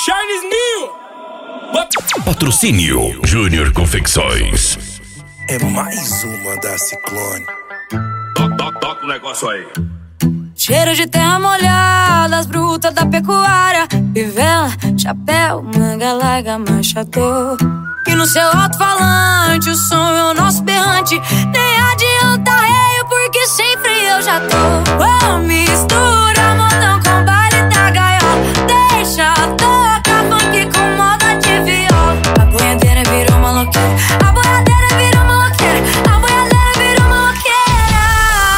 Charles Mil. Patrocínio Júnior Confecções. É mais uma da Ciclone. Toca o negócio aí. Cheiro de terra molhada, as brutas da pecuária, fivela, chapéu, manga larga, machador. E no seu alto-falante o som é o nosso berrante. Nem adianta reio porque sempre eu já tô. Oh, mistura modão com baile da gaiola. Deixa tocar funk com moda de viola. A boiadeira virou maloqueira, a boiadeira virou maloqueira, a boiadeira virou maloqueira.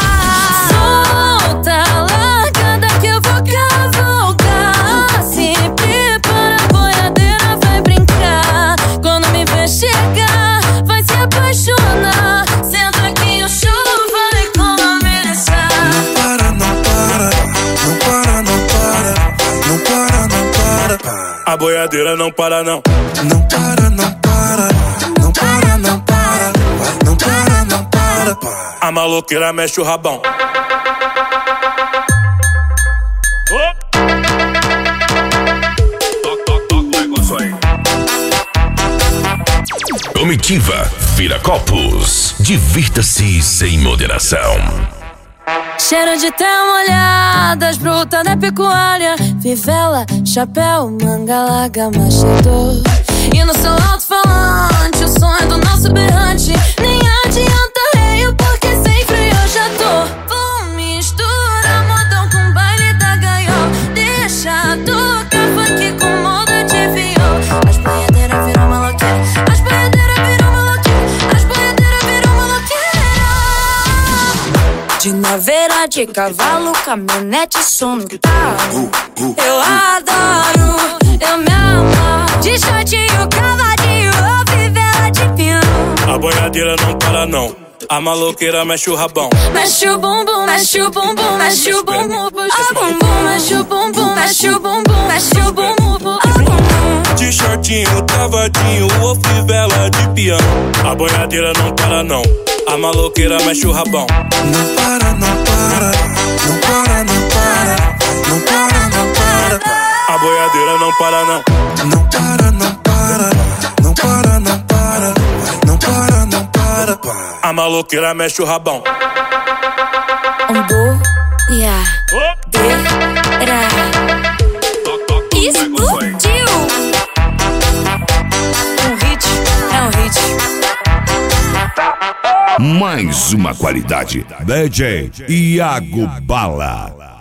Solta, largada que eu vou cavalgar. Se prepara, a boiadeira vai brincar. Quando me ver chegar, vai se apaixonar. Senta que o show vai começar. Não para, não para, não para, não para, não para, não para. A boiadeira não para não. Não para, não para, não para, não para, não para, não para. A maloqueira mexe o rabão. Toca o negócio aí. Comitiva Viracopos. Divirta-se sem moderação. Cheiro de terra molhada, as brutas da pecuária, fivela, chapéu, manga larga, machador. E no seu alto-falante o som é do nosso berrante. Nem adianta reio porque sempre eu já tô. Mistura modão com baile da gaiola. Deixa tocar funk com moda de viola. As boiadeiras viram maloqueira, as boiadeiras viram maloqueira, as boiadeiras viram maloqueira. De naveira, de cavalo, caminhonete, som no carro. Eu adoro, eu me amo. De shortinho, cavadinho, ou fivela de pinhão. A boiadeira não para não. A maloqueira mexe o rabão. Mexe o bumbum, mexe o bumbum, mexe o bumbum, puxa o bumbum, mexe o bumbum, mexe o bumbum, mexe o bumbum, puxa o bumbum. De shortinho, cavadinho ou fivela de peão. A boiadeira não para não. A maloqueira mexe o rabão. Não para, não para, não para, não para, não para, não para. A boiadeira não para não. Não para, não para, não para, não para, não para, não para. A maloqueira mexe o rabão. Boiadeira explodiu. Um hit é um hit. Mais uma qualidade. DJ Iago Bala.